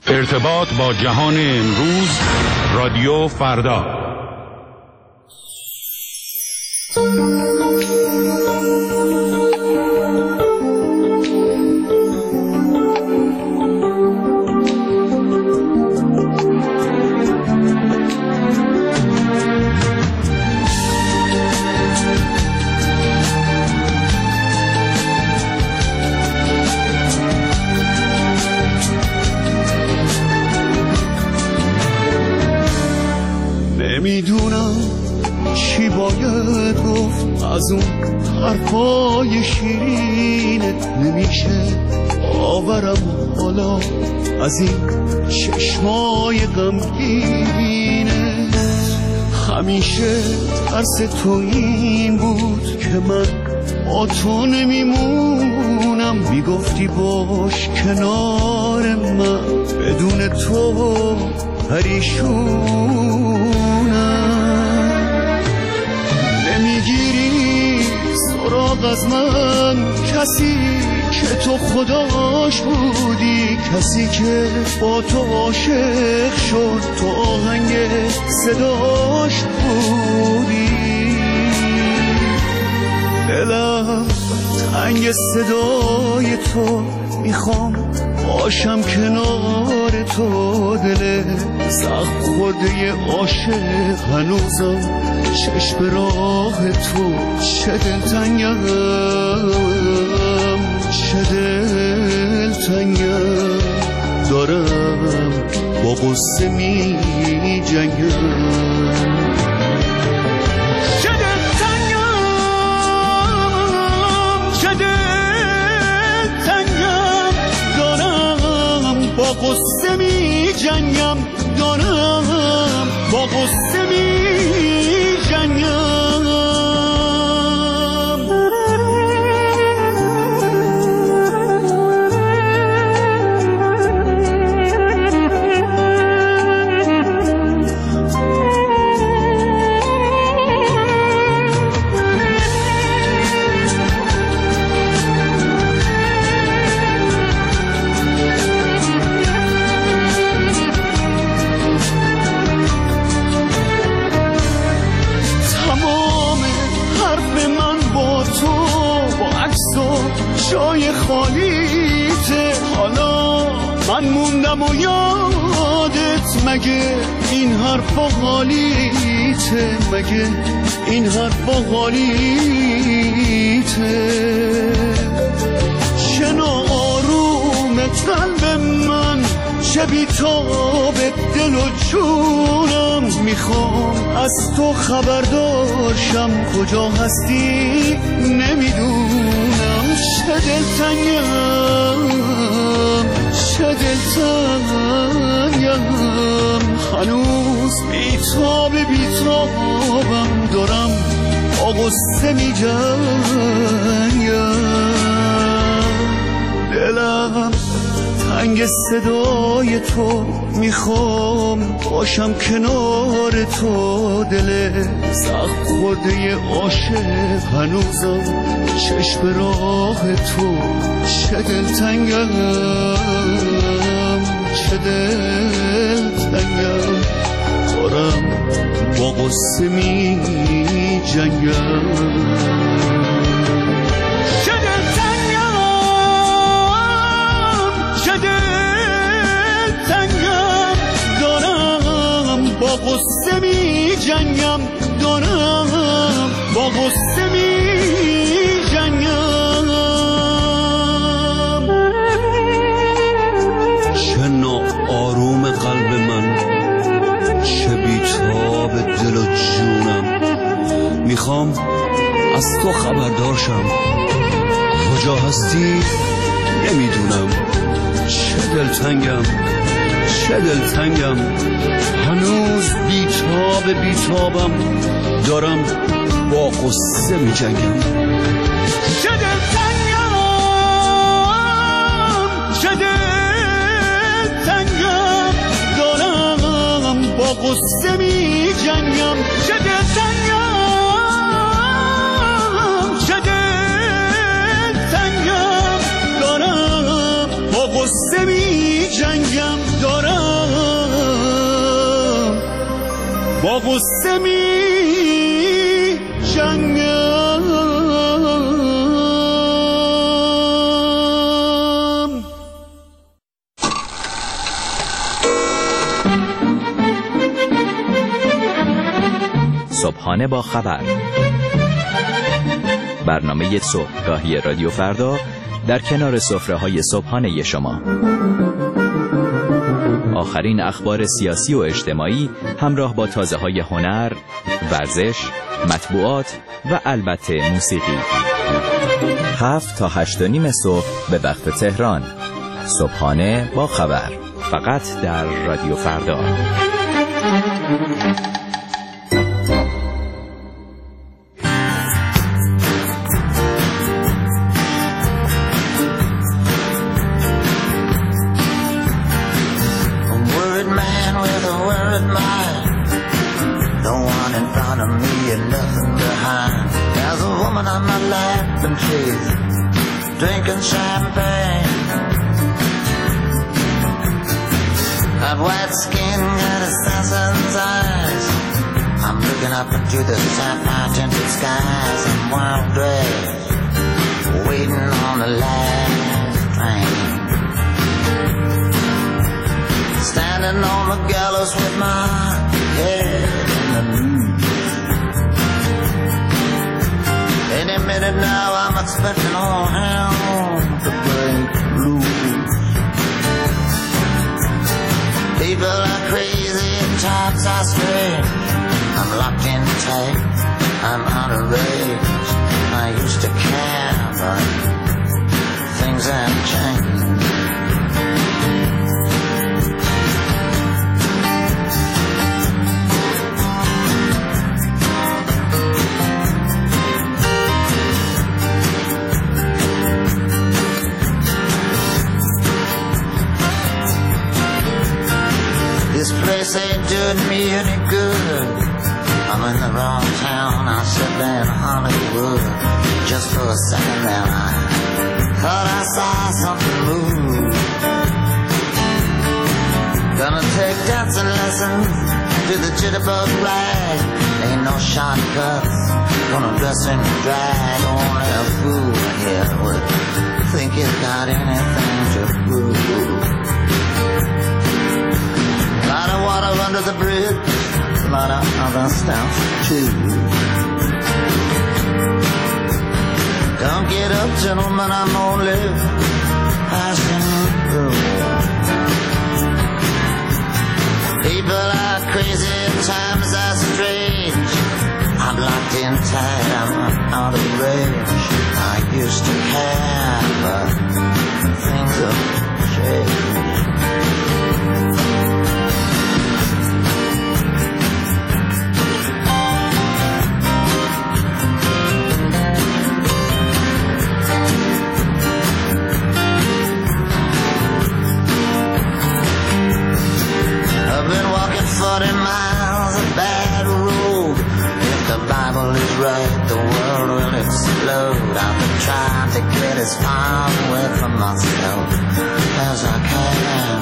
ارتباط با جهان امروز، رادیو فردا. نمیدونم چی باید گفت از اون حرفای شیرینه، نمیشه آورم حالا از این چشمای غمگینه. همیشه ترس تو این بود که من با تو نمیمونم، میگفتی باش کنار من، بدون تو پریشونم. نمیگیری سراغ از من، کسی که تو خداش بودی، کسی که با تو عاشق شد، تو آهنگ صداش بودی. دلم تنگ صدای تو، میخوام باشم کنار تو. دل زخم خورده عاشق هنوزم چشم راه تو. چه دلتنگم، چه دلتنگم، دارم با غصه می جنگم. با غصه می جنگم، دارم با غصه می جنگم. جای خالیته، حالا من موندم و یادت، مگه این حرفا حالیته، مگه این حرفا حالیته. چه ناآروم قلب من، چه بیتاب دل و جونم، میخوام از تو خبردارشم، کجا هستی نمیدونم. چه دلتنگم، چه دلتنگم، هنوز بیتابم، دارم با غصه می جنگم. دلم تنگ صدای تو، میخوام باشم کنار تو. دل زخم خورده عاشق هنوزم چشم راه تو. چه دلتنگم، چه دلتنگم، دارم با غصه می جنگم. با غصه می جنگم، دارم با غصه می جنگم. چه ناآروم قلب من، چه بیتاب دل و جونم، میخوام از تو خبردارشم، کجا هستی نمیدونم. چه دلتنگم، چه دلتنگم، هنوز بیتابم، دارم با غصه می جنگم. چه دلتنگم، چه دلتنگم، دارم با غصه می جنگم. چه دلتنگم، چه دلتنگم، دارم با غصه می جنگم. دارم با غصه می جنگم. صبحانه با خبر، برنامه صبحگاهی رادیو فردا در کنار سفره‌های صبحانه شما. آخرین اخبار سیاسی و اجتماعی همراه با تازه‌های هنر، ورزش، مطبوعات و البته موسیقی. 7 تا 8:30 صبح به وقت تهران. صبحانه با خبر، فقط در رادیو فردا. Drinking champagne, that white skin got assassin's eyes. I'm looking up into the sapphire tinted skies. I'm wild dressed, waiting on the last train. Standing on the gallows with my head in the news. Any minute now I'm expecting all hell to break loose. People are crazy and times are strange. I'm locked in tight, I'm out of range. I used to care, but things have changed. This place ain't doing me any good. I'm in the wrong town, I said in Hollywood. Just for a second there I thought I saw something move. Gonna take dancing lessons to the jitterbug rag. Ain't no shortcuts, gonna dress in drag. Only a fool here would think he's got anything to prove. Lot of water under the bridge, a lot of other stuff too. Don't get up, gentlemen, I'm only passing through. People are crazy and times are strange. I'm locked in tight, I'm out of range. I used to care, but things have changed. I've been walking 40 miles of bad road. If the Bible is right, the world will explode. I've been trying to get as far away from myself as I can.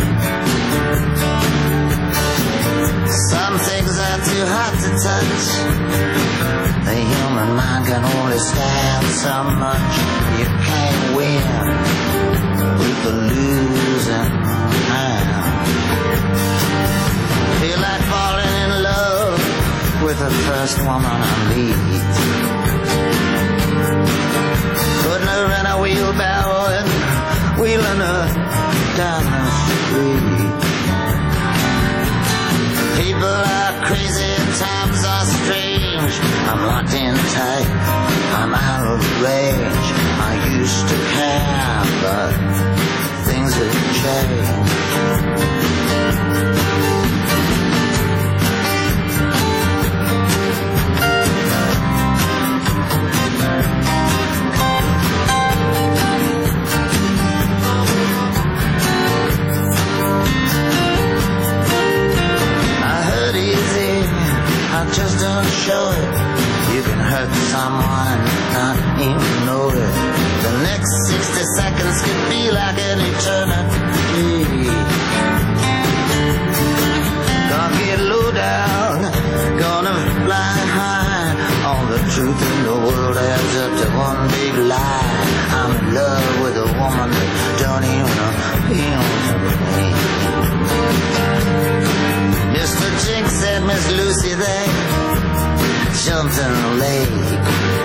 Some things are too hot to touch. The human mind can only stand so much. You can't win with the losing hand. Feel like falling in love with the first woman I meet. Putting her in a wheelbarrow and wheeling her down the street. People are crazy and times are strange. I'm locked in tight, I'm out of range. I used to care, but things have changed. Just don't show it. You can hurt someone and not even know it. The next 60 seconds could be like an eternity. Hilton Lake.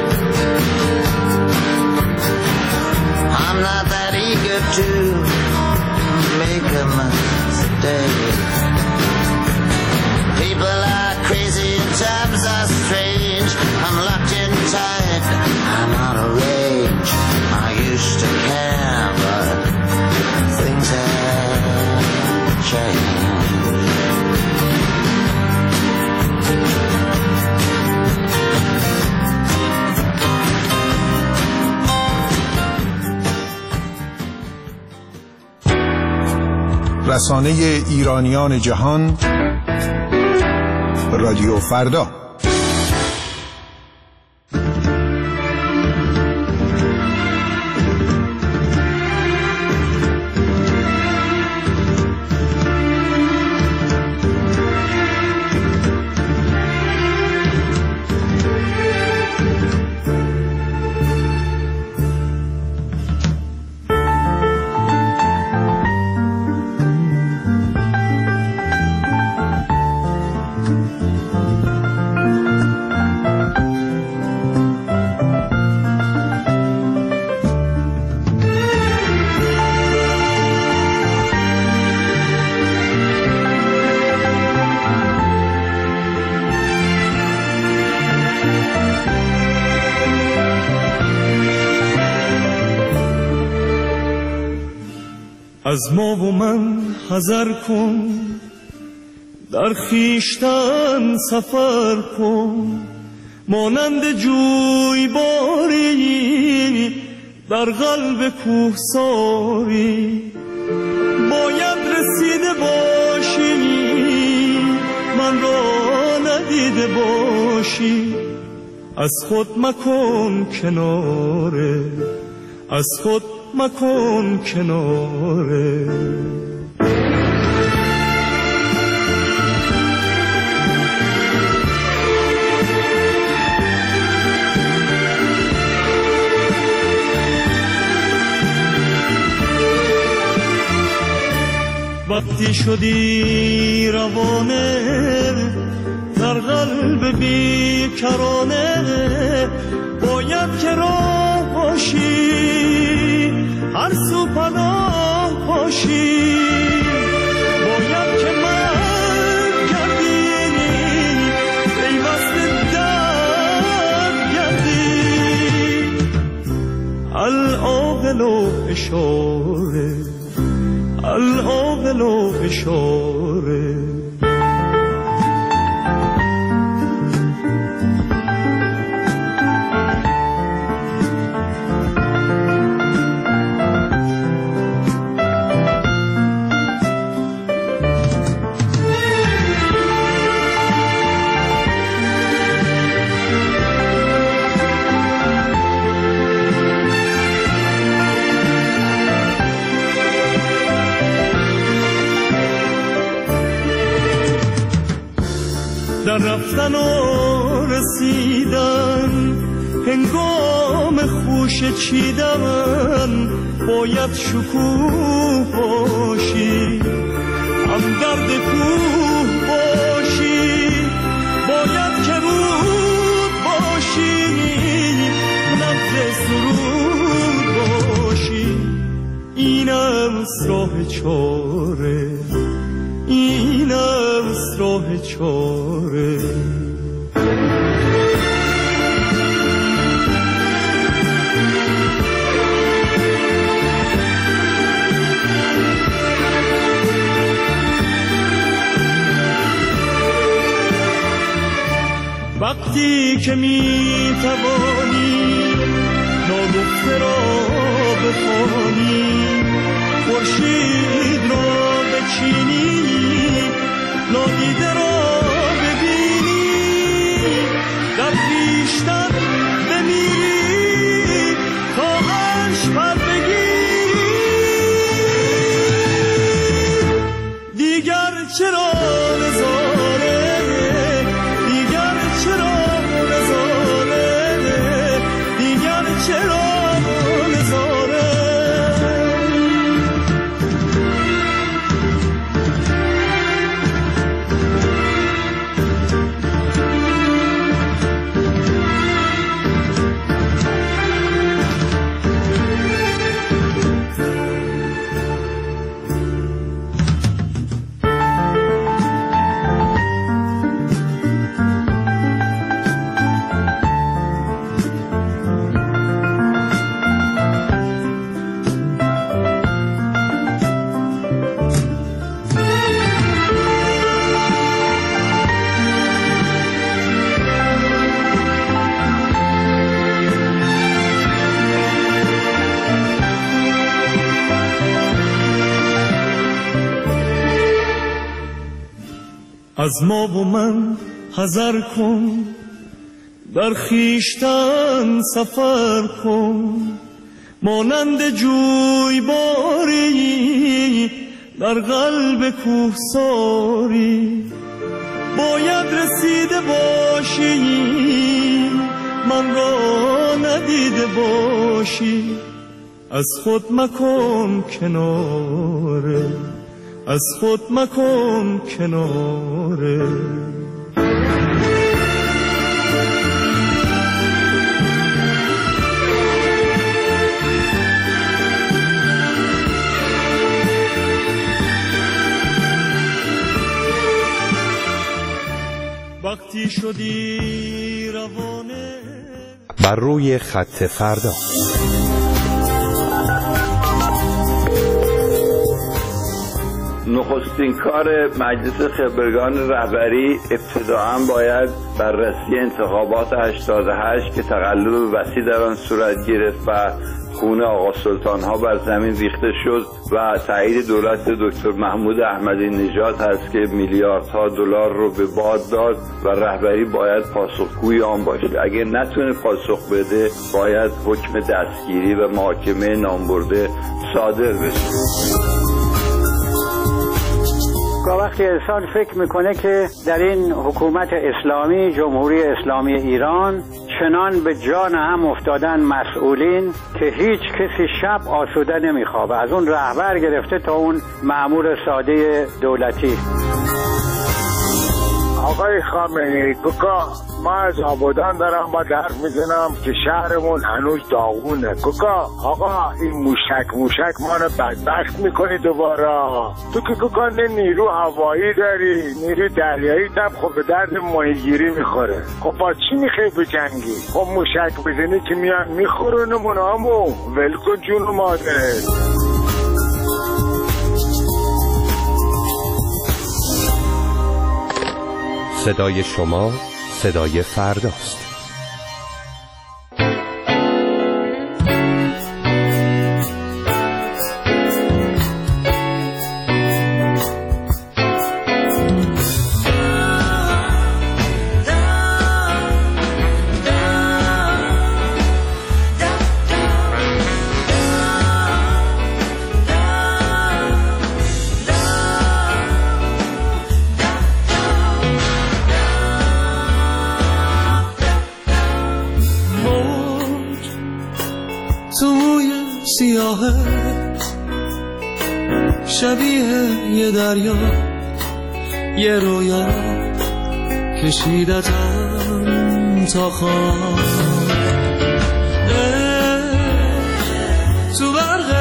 I'm not that eager to make a mistake. People are crazy and times are strange. I'm locked in tight, I'm out of range. I used to care, but things have changed. رسانه ایرانیان جهان، رادیو فردا. از ما و من حذر کن، در خویشتن سفر کن، مانند جویباری در قلب کوهساری. باید رسیده باشی، من را ندیده باشی. از خود مکن کناره، از خود مکن کناره. وقتی شدی روانه در قلب بیکرانه، باید که راه باشی، هر سو پناه باشی. باید که من گردی، پیوست درد گردی. العاقل و اشاره، العاقل و اشاره. در رفتن و رسیدن، هنگام خوش چیدن، باید شکوه باشی، هم درد کوه باشی. باید که رود باشی، نبض سرود باشی. اینم راه چاره، اینم راه چاره. وقتی که می توانی ناگفته را بخوانی، خورشید را بچینی، نادیده را ببینی، در خویشتن بمیری تا عرش پر بگیری. دیگر چرا نظاره، دیگر چرا نظاره، دیگر چرا نظاره. از ما و من حذر کن، در خیشتن سفر کن، مانند جویباری در قلب کوهساری. باید رسیده باشی من را ندیده باشی، از خود مکن کناره، از خود مکن کناره. وقتی شدی روانه بر روی خط فردا. نخستین کار مجلس خبرگان رهبری ابتداعاً باید بررسی انتخابات 88 که تقلب وسیع در آن صورت گرفت و خون آقا سلطان ها بر زمین ریخته شد و تایید دولت دکتر محمود احمدی نژاد هست که میلیاردها دلار رو به باد داد و رهبری باید پاسخگوی آن باشه. اگه نتونه پاسخ بده باید حکم دستگیری و محاکمه نامبرده صادر بشه. وقتی انسان فکر میکنه که در این حکومت اسلامی، جمهوری اسلامی ایران، چنان به جان هم افتادن مسئولین که هیچ کسی شب آسوده نمیخوابه، از اون رهبر گرفته تا اون مأمور ساده دولتی. آقای خامنه‌ای کوکا، ما از آبادان دارم با حرف میزنم که شهرمون هنوز داغونه. کوکا آقا این موشک ما رو بدبخت میکنی دوباره. تو که کوکا نیرو هوایی داری، نیرو دریایی هم خب به درد ماهیگیری میخوره. خب با چی میخوای بجنگی؟ خب موشک بزنی که میان میخورونمون همو ولکن جون مادر. صدای شما صدای فرداست. شبیه یه دریا، یه رویا کشیدتم تا خواب، تو برق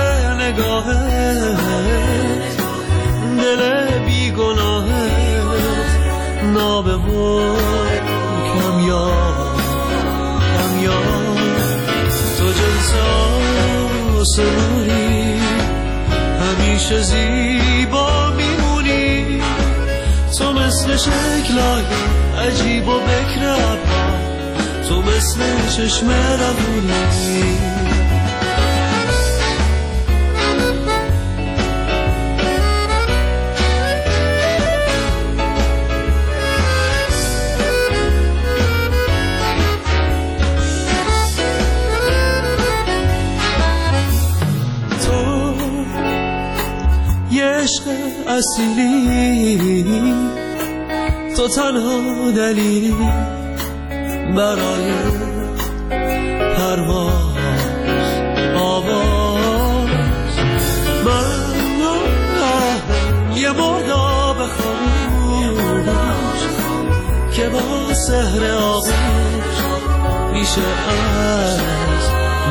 نگاهت دل بیگناهت نابه و کمیاب تو جنس آسمونی همیشه زیبا میمونی، تو مثل شکلای عجیب و بکر ابرا، تو مثل چشم روونی. عشق اصیلی، تو تنها دلیلی برای پرواز آواز. من یه مرداب خاموش که با سحر آغوش میشه از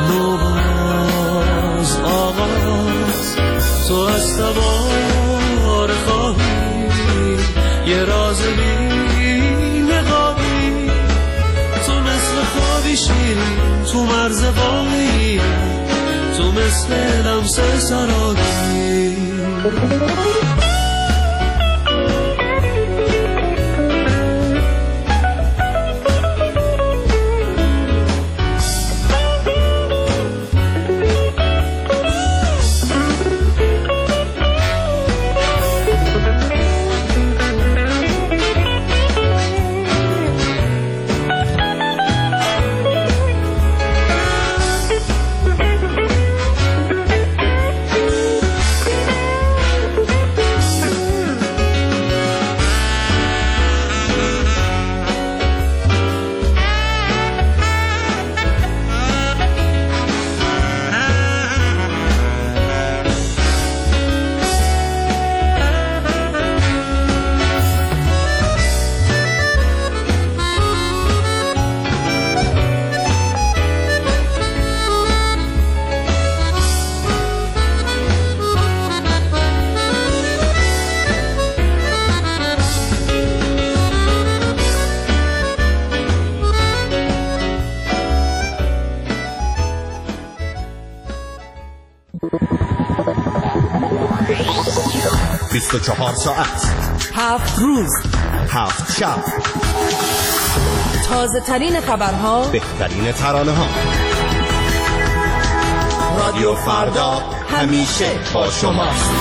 نوباز آغاز. تو از سوار خواهی یه راز بی نقابی، تو مثل خوابی شیرین تو مرز واقعی، تو مثل لمس سراغی. 24 ساعت، 7 روز، 7 شب، تازه ترین خبرها، بهترین ترانه ها. رادیو فردا همیشه با شماست.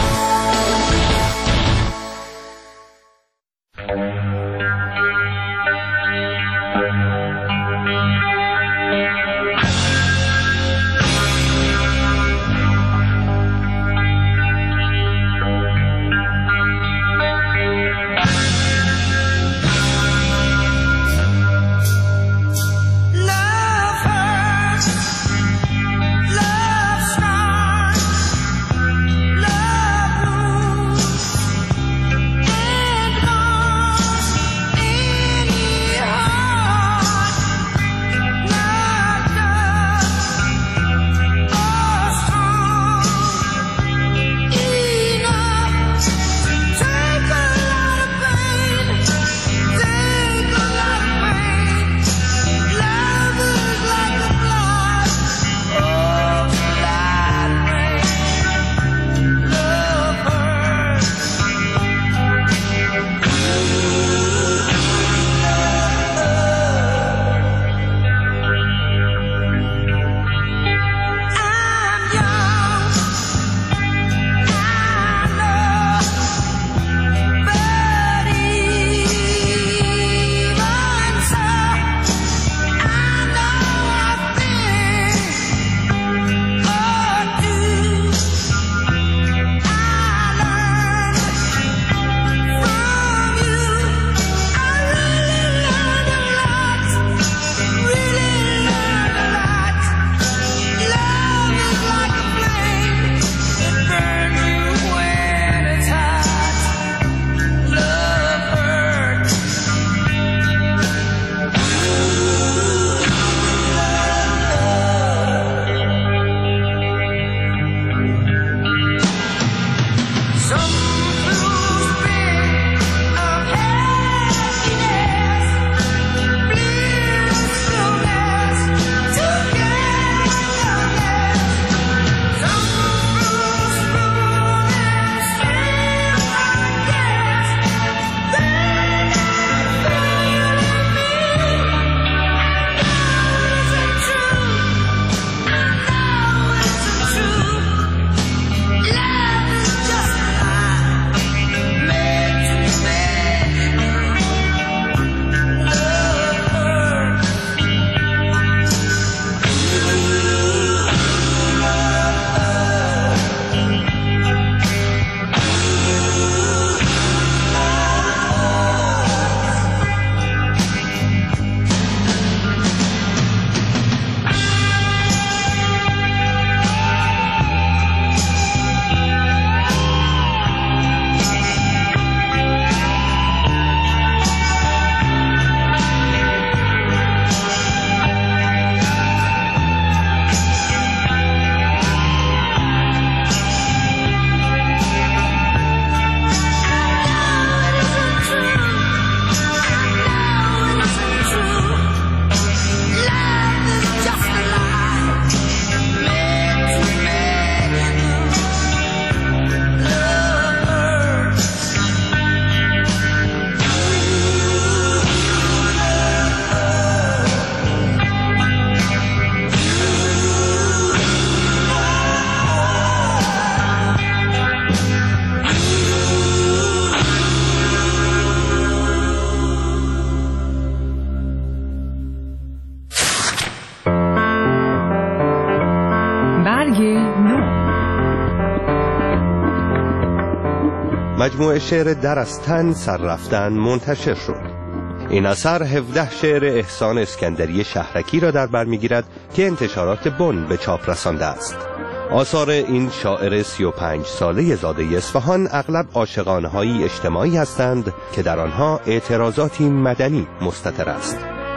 مجموعه شعر در از تن سر رفتن منتشر شد. این اثر 17 شعر احسان اسکندری شهرکی را در بر می‌گیرد که انتشارات بن به چاپ رسانده است. آثار این شاعر 35 ساله زاده اصفهان اغلب عاشقانه‌های اجتماعی هستند که در آنها اعتراضاتی مدنی مستتر است.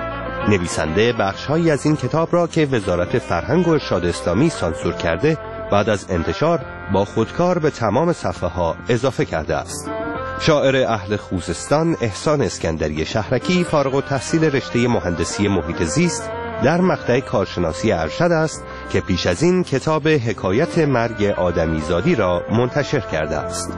نویسنده بخش‌هایی از این کتاب را که وزارت فرهنگ و ارشاد اسلامی سانسور کرده بعد از انتشار با خودکار به تمام صفحه‌ها اضافه کرده است. شاعر اهل خوزستان احسان اسکندری شهرکی فارغ التحصیل رشته مهندسی محیط زیست در مقطع کارشناسی ارشد است که پیش از این کتاب حکایت مرگ آدمیزادی را منتشر کرده است.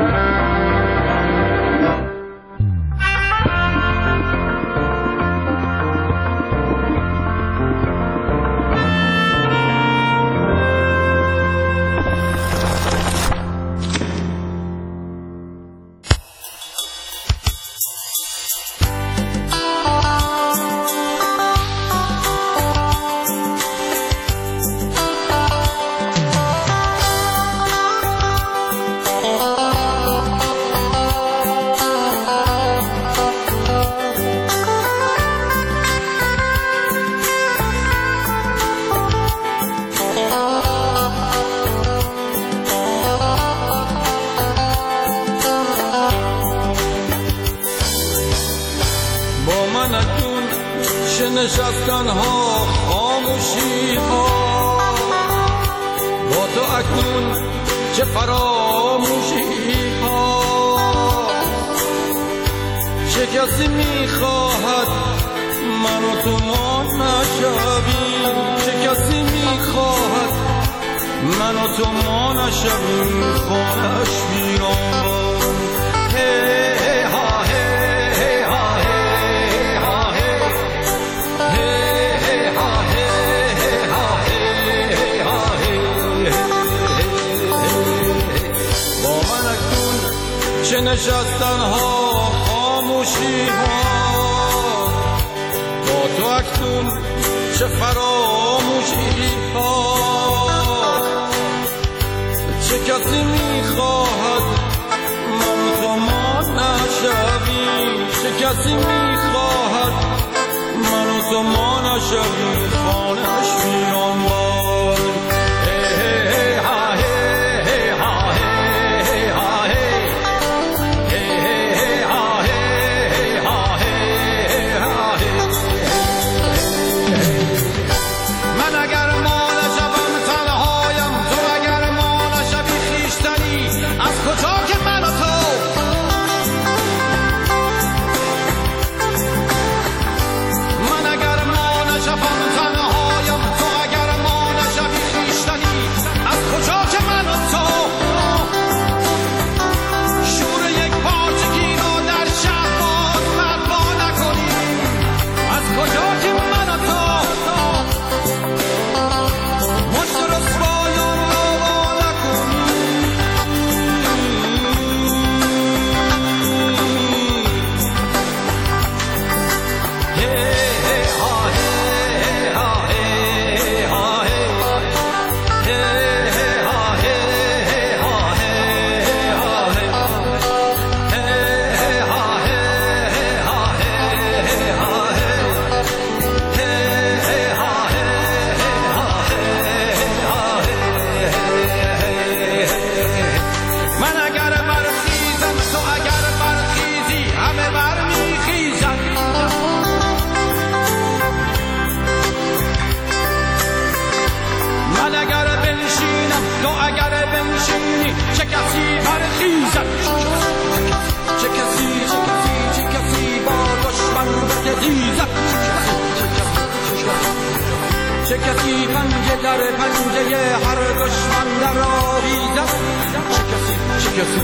نشستن ها خاموشی ها با تو اکنون چه فراموشی ها چه کسی میخواهد من و تو ما نشویم چه کسی میخواهد من و تو ما نشویم خانش بیرون چه نشستن ها خاموشی ها با تو اکنون چه فراموشی ها چه کسی میخواهد من تو ما نشویم چه کسی میخواهد من تو ما نشویم خانش بیرون باد چه کسی پنجه در پنجه هر دشمن در آویزد چه کسی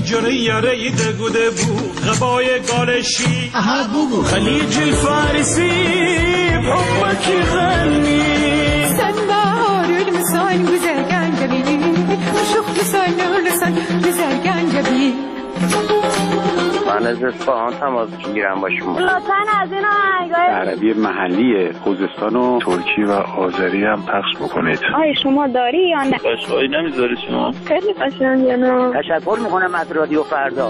جره یاره دگوده بو غبای گالشی خلیج الفارسی بحبك غني سنبار المسان güzelgen جبيني شوف لسان güzelgen جبين من از اصفهان تماس میگیرم با شما. لطفاً از این آهنگای عربی محلی خوزستان و ترکی و آذری هم پخش بکنید. آیا شما داری یا نه؟ قشقایی نمیذاری شما؟ خیلی قشنگه نه. تشکر میکنم از رادیو فردا.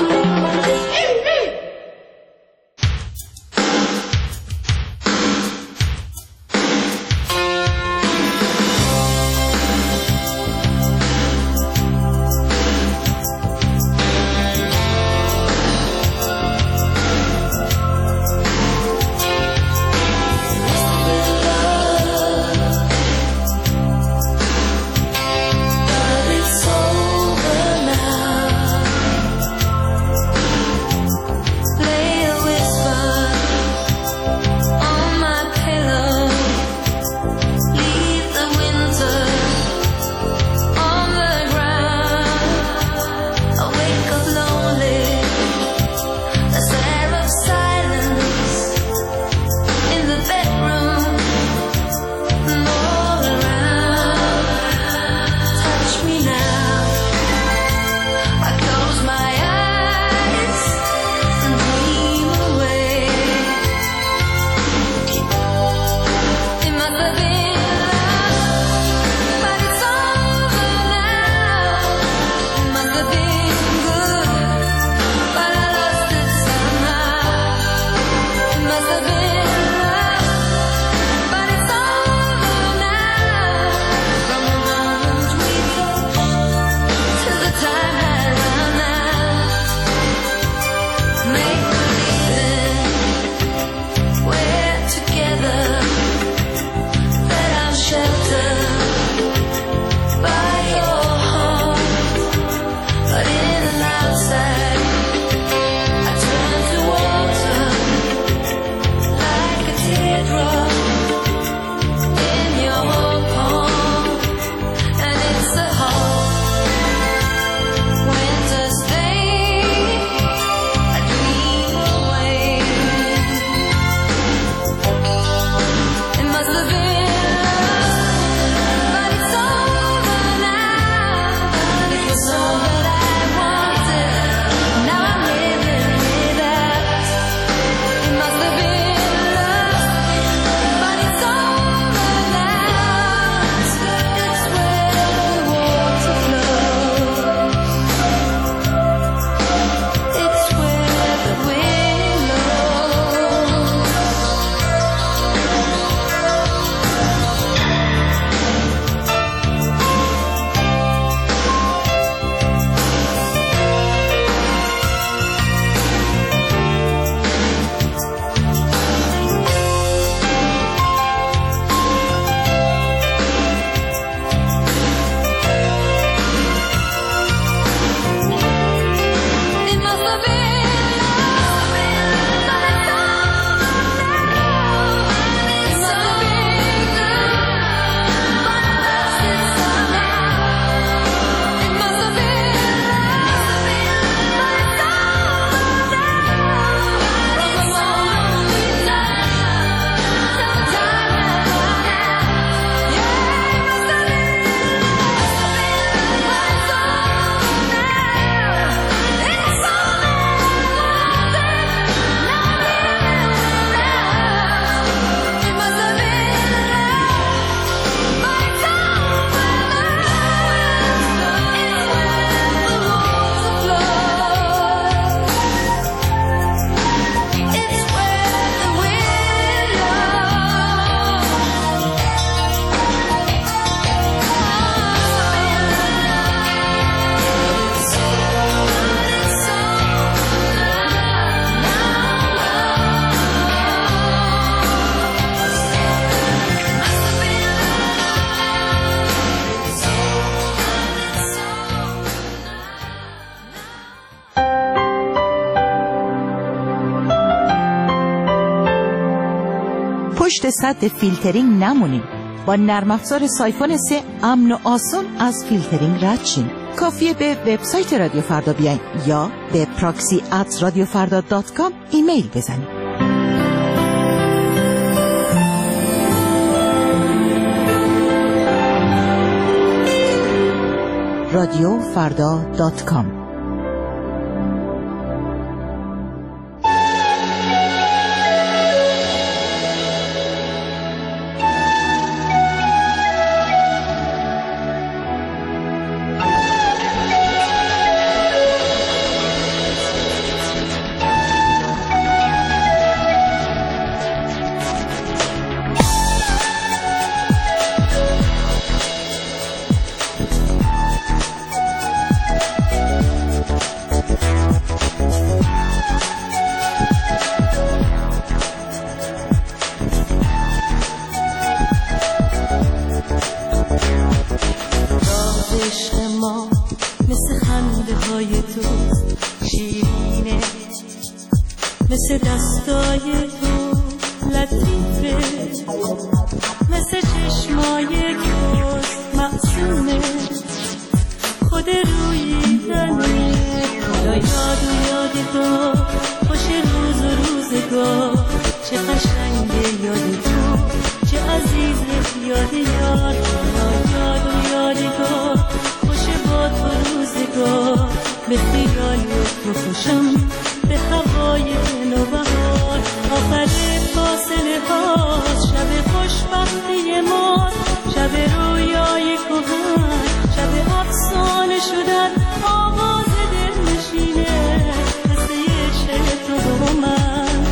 پشت سد فیلترینگ نمونیم. با نرم افزار سایفون 3 امن و آسان از فیلترینگ رد شیم. کافیه به وبسایت رادیو فردا بیاین یا به proxy@radiofarda.com ایمیل بزنید. radiofarda.com مثل دستای تو لطیفه، مثل چشمای تو معصومه، خود رویدنه. حالا یاد و یادگار، خوش روز و روزگار، چه قشنگه یاد تو، چه عزیزه یاد یار. حالا یاد و یادگار، خوش با تو روزگار، به خیال تو خوشم، به هوای نوبهار. آخر فاصله هاست، شب خوشبختی ماست، شب رویای کهن، شب افسانه شدن، آواز دل نشینه، قصه عشق تو و من.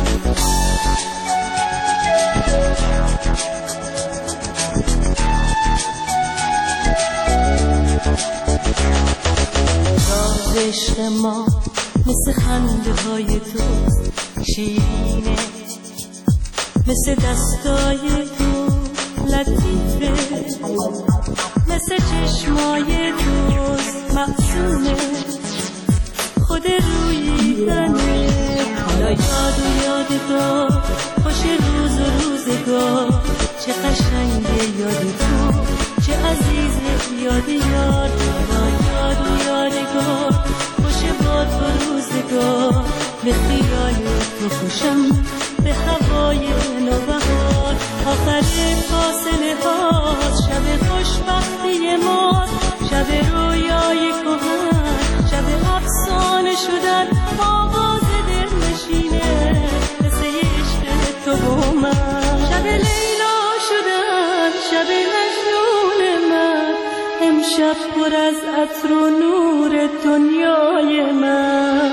راز عشق ما مثل خنده های تو شیرینه، مثل دستای تو لطیفه، مثل چشمای تو معصومه، خود رویدنه. حالا یاد و یادگار، خوش روز و روزگار، چه قشنگه یاد تو، چه عزیزه یاد یار. حالا یاد و یادگار، با تو روزگار، به خیال تو خوشم، به هوای نوبهار. آخر فاصله هاست، شب خوشبختی ماست، شب رویای کهن، شب افسانه شدن، آواز دل نشینه، قصه عشق تو و من. شب لیلا شدن، شب مجنون من، امشب پر از عطر و نور دنیای من.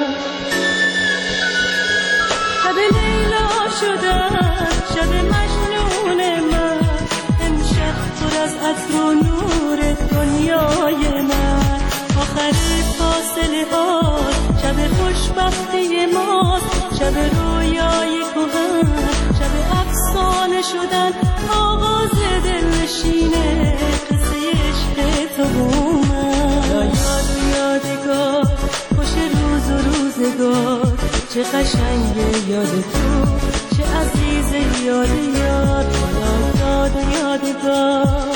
شب لیلا شدن، شب مجنون من، امشب پر از عطر و نور دنیای من. آخر فاصله ها، شب خوشبختی ماست، شب رویای کهن، شب افسانه شدن، آواز دل نشینه، قصه عشق تو و من. یاد و یادگار، خوش روز و روزگار، چه قشنگه یاد تو، چه عزیزه یاد یار. یاد و یادگار.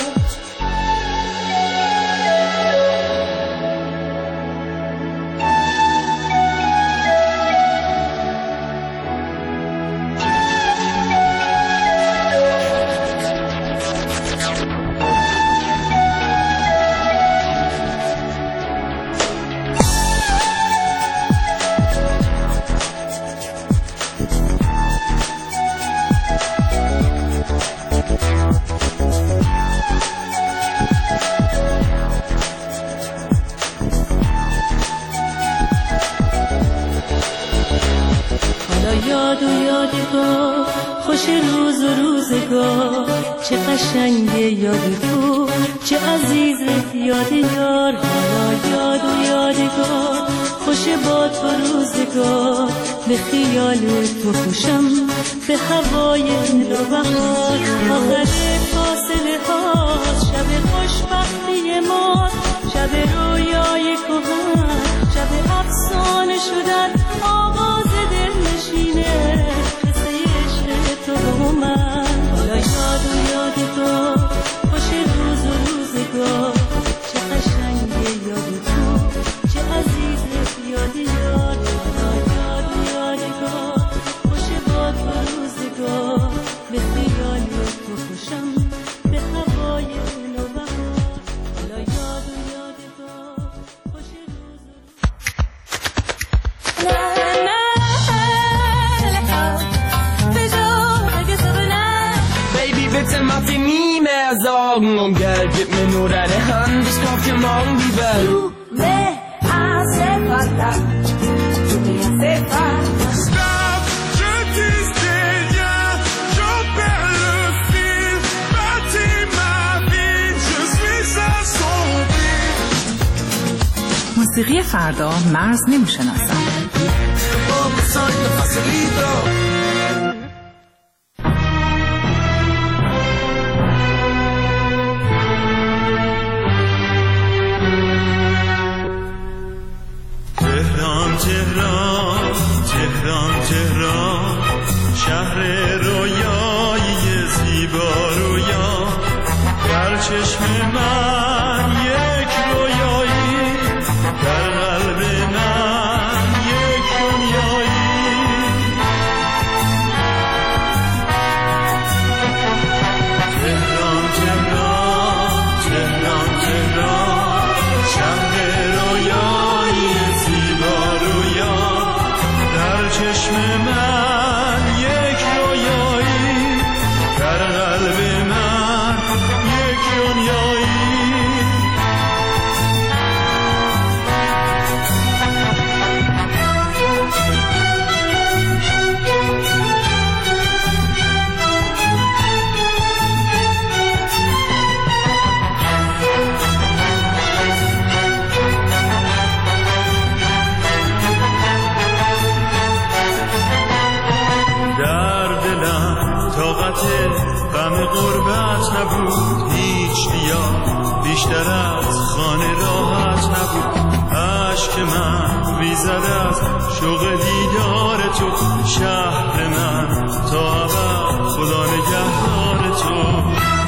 یاد و یادگار، خوش روز و روزگار، چه قشنگه یاد تو، چه عزیزه یاد یار. حالا یاد و یادگار، خوش با تو روزگار، به خیال تو خوشم، به هوای نوبهار. آخر فاصله هاست، شب خوشبختی ماست، شب رویای کهن، شب افسانه شدن، آواز دل نشینه، قصه عشق تو و من. حالا یاد و یادگار، خوش روز و روزگار، چه قشنگه یاد تو، Wenn man sie nie mehr Sorgen um Geld, gib mir nur deine Hand, ich kauf dir morgen die Welt. Du me hace falta, tu me hace falta. Stop, je disais rien, j'en perds le fil, bâtis ma vie, je suis assombri. موسیقی فردا مرز نمیشناسد. تهران تهران تهران تهران شهر رویایی زیبا رویا در چشم من یک رویایی در قلب من یک دنیایی تهران تهران تهران تهران شهر رویایی زیبا رویا در چشم من یک رویایی در قلب من یک دنیایی غم غربت نبود هیچ بیا بیشتر از خانه راحت نبود عشق من ریزد از شوق دیدار تو شهر من تا ابد خدا نگهدار تو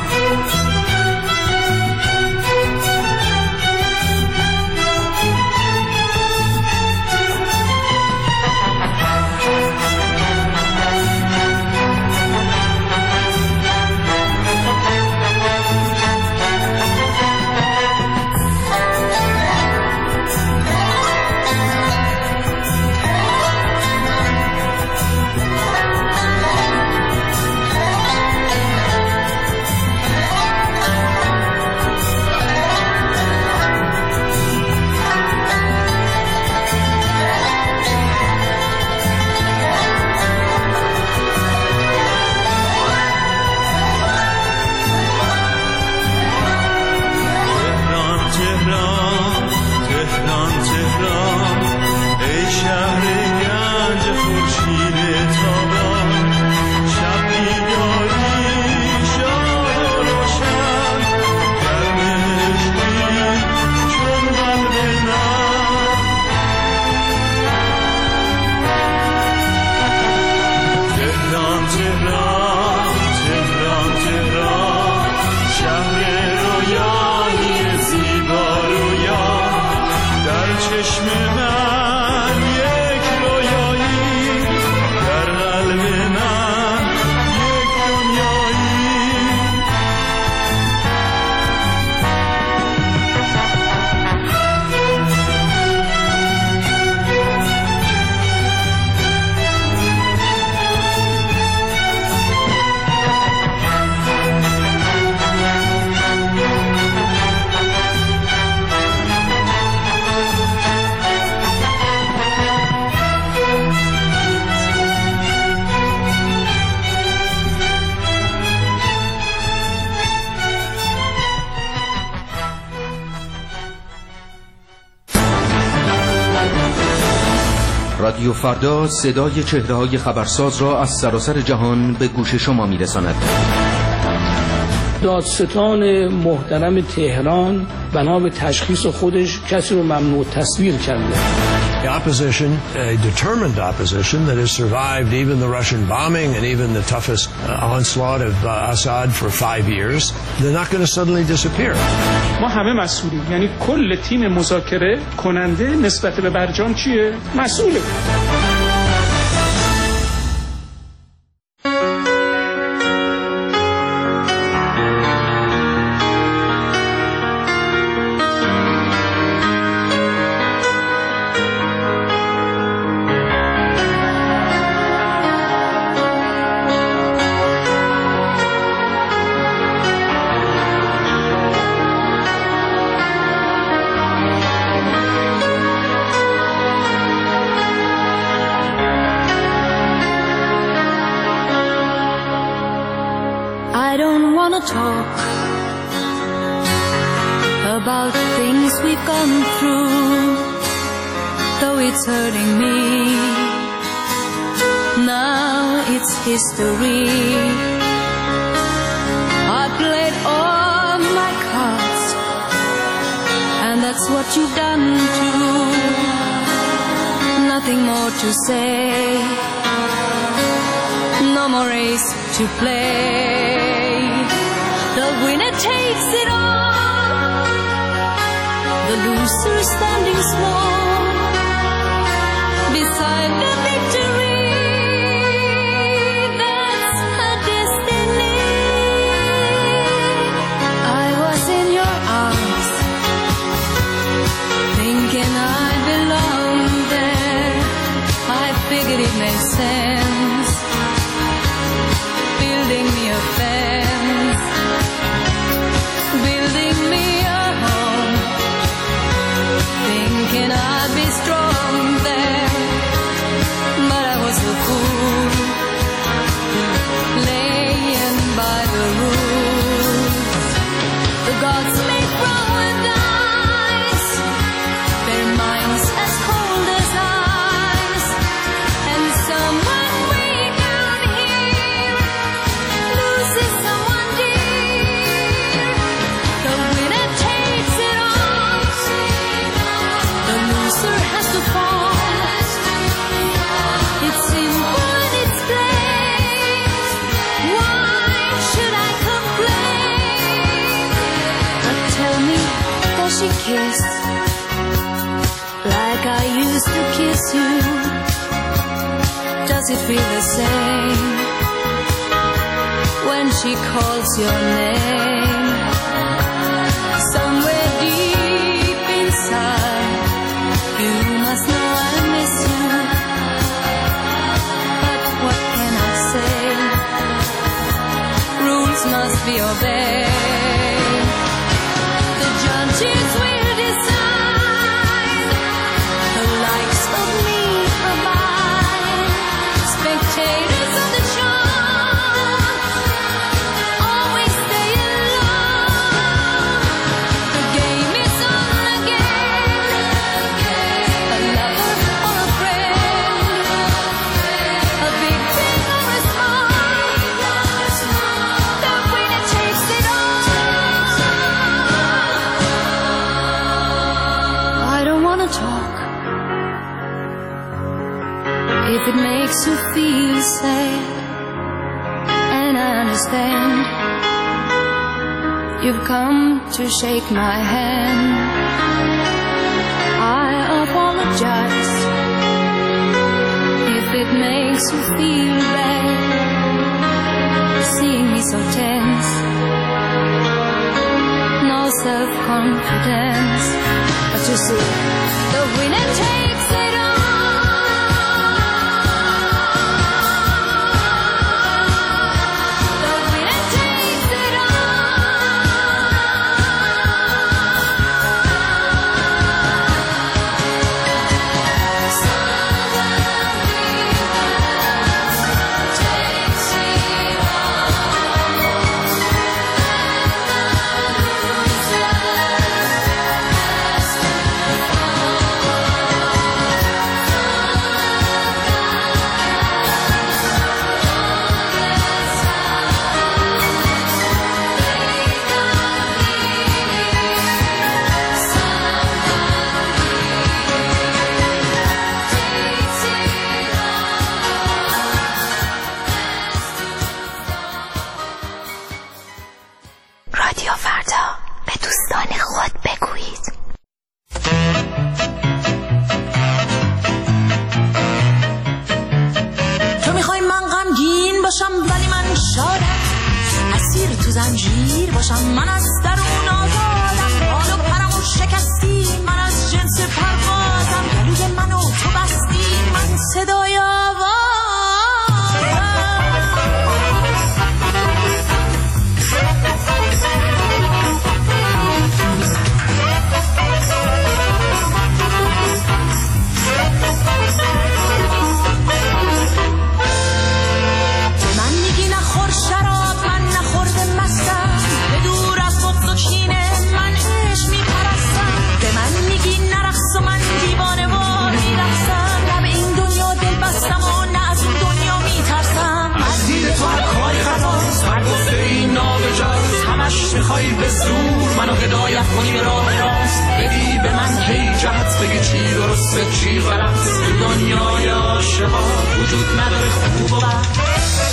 رادیو فردا صدای چهره‌های خبرساز را از سراسر جهان به گوش شما می‌رساند. دادستان محترم تهران بنا به تشخیص خودش کسی رو ممنوع تصویر کرده. The opposition, a determined opposition that has survived even the Russian bombing and even the toughest onslaught of Assad for 5 years, they're not going to suddenly disappear. ما همه مسئولیم، یعنی کل تیم مذاکره کننده نسبت به برجام چیه؟ مسئوله. talk about things we've gone through, though it's hurting me. Now it's history. I played all my cards, and that's what you've done too. Nothing more to say, no more race to play. The winner takes it all, the loser standing small beside the victory. That's her destiny. I was in your arms, thinking I belonged there. I figured it made sense, building me a fence, building me a home, thinking I'd be strong there. But I was a fool, laying by the rules. The gods may throw a dice, their minds as cold as ice, and someone way down here loses someone dear. The winner takes it all, the loser has to fall. It's simple and it's plain. Why should I complain? But tell me, does she kiss like I used to kiss you? Does it feel the same when she calls your name? Somewhere deep inside, you must know I miss you. But what can I say? Rules must be obeyed. The judges will decide, the likes of me are mine. Spectators of the show always stay alone. The game is on again. A lover or a friend, a big thing or a small, the winner takes it all. I don't wanna talk if it makes you feel sad, and I understand. You've come to shake my hand. I apologize if it makes you feel bad, seeing me so tense, no self-confidence. But you see, the winner takes it all. The winner takes it رادیو فردا، به دوستان خود بگویید. تو میخوای من غمگین باشم ولی من شادم، اسیر تو زنجیر باشم من از درون آزادم، حال و پرمو شکستی من از جنس پروازم، گلوی منو تو بستی من صدای آوازم. من میگی نخور شراب، من نخورده مستم، میخوای به زور منو هدایت کنی به راه راست، بگی به من کی جهت، بگی چی درسته چی غلط. تو دنیای عاشقا وجود نداره خوب و بد.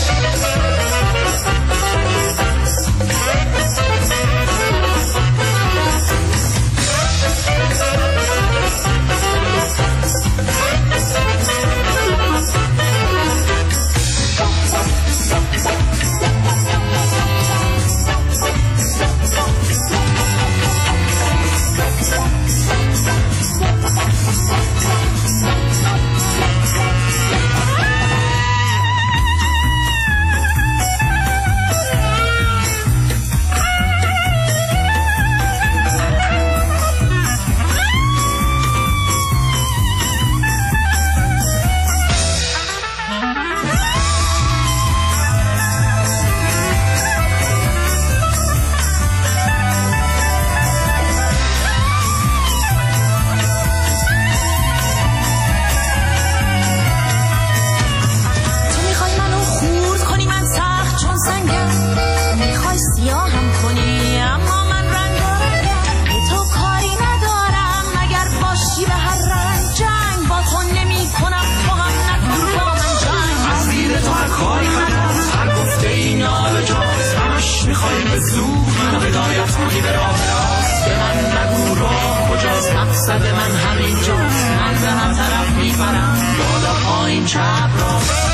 میخوای به زور منو هدایت کنی به راه راست، به من نگو راه کجاست، مقصد من همینجاست. من به هر طرف میبرم، بالا پایین چپ راست.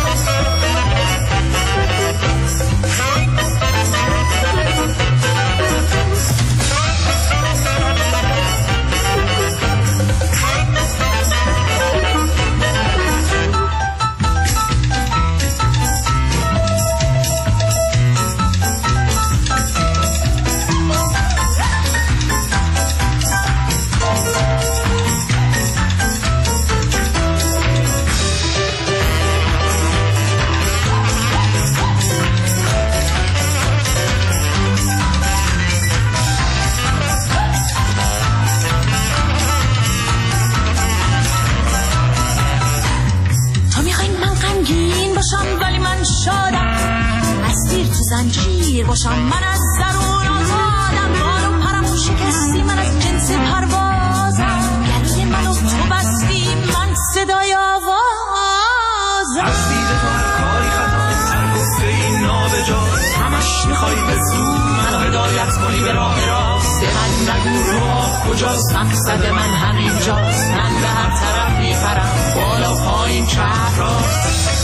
ولی من شادم، اسیر تو زنجیر باشم، من از درون آزادم. بال و پرمو شکستی، من از جنس پروازم. گلوی منو تو بستی، من صدای آوازم. از دید تو هر کاری خطاست، هر گفته این نابجاست. همش میخوای به زور منو هدایت کنی به راه راست. به من نگو راه کجاست، مقصد من همینجاست. من به هر طرف میپرم، بالا پایین چپ راست.